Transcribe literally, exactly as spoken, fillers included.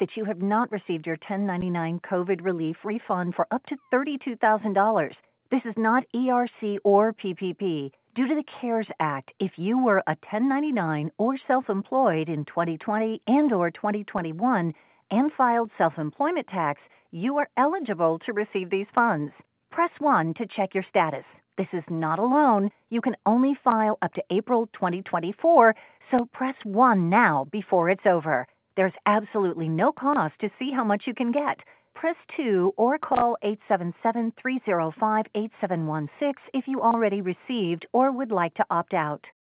that you have not received your ten ninety-nine COVID relief refund for up to thirty-two thousand dollars. This is not E R C or P P P. Due to the CARES Act, if you were a ten ninety-nine or self-employed in twenty twenty and or twenty twenty-one and filed self-employment tax, you are eligible to receive these funds. Press one to check your status. This is not a loan. You can only file up to April twenty twenty-four, so press one now before it's over. There's absolutely no cost to see how much you can get. Press two or call eight seven seven, three zero five, eight seven one six if you already received or would like to opt out.